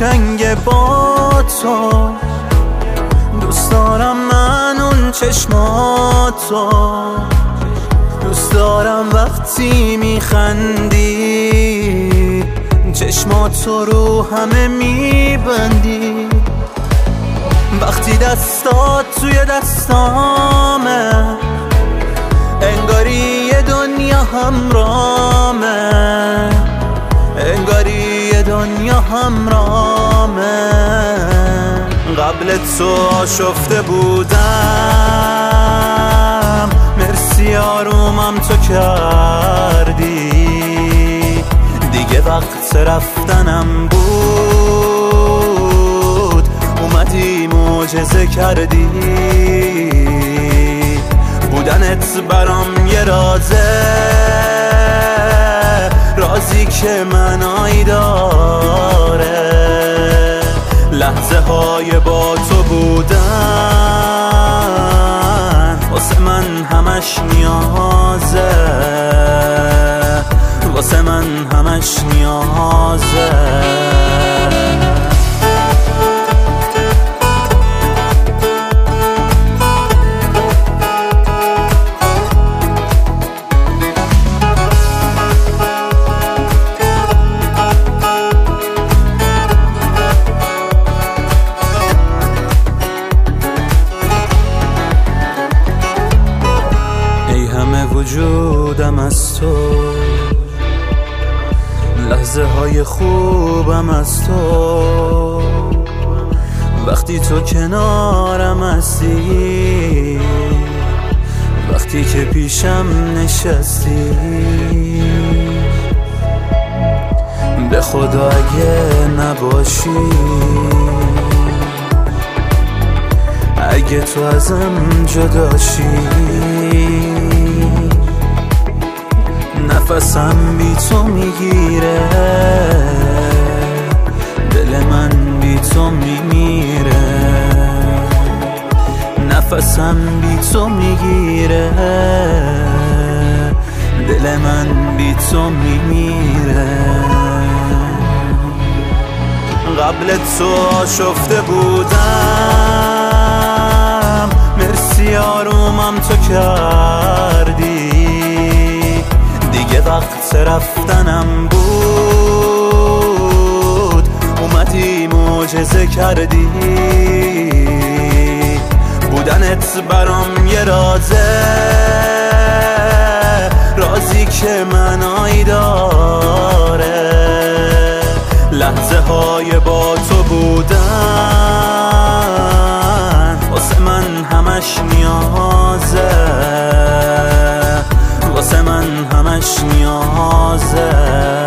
قشنگ با تو، دوست دارم من اون چشماتو، دوست دارم وقتی میخندی چشماتو رو همه میبندی، وقتی دستات توی دستامه انگاری یه دنیا همرامه، انگاری یه دنیا همرامه. قبل تو آشفته بودم، مرسی آرومم تو کردی، دیگه وقت رفتنم بود، اومدی معجزه کردی، بودنت برام یه رازه، رازی که منایی داره، لحظه های با تو بودن واسه من همش نیازه، واسه من همش نیازه. وجودم از تو، لحظه های خوبم از تو، وقتی تو کنارم هستی، وقتی که پیشم نشستی، به خدا اگه نباشی، اگه تو ازم جداشی، نفسم بی تو میگیره، دل من بی تو میمیره، نفسم بی تو میگیره، دل من بی تو میمیره. قبل تو آشفته بودم، مرسی آرومم تو کردی، دیگه وقت رفتنم بود، اومدی معجزه کردی، بودنت برام یه رازه، رازی که منایی داره، لحظه های با تو بودن واسه من همش نیازه، واسه من همش نیازه.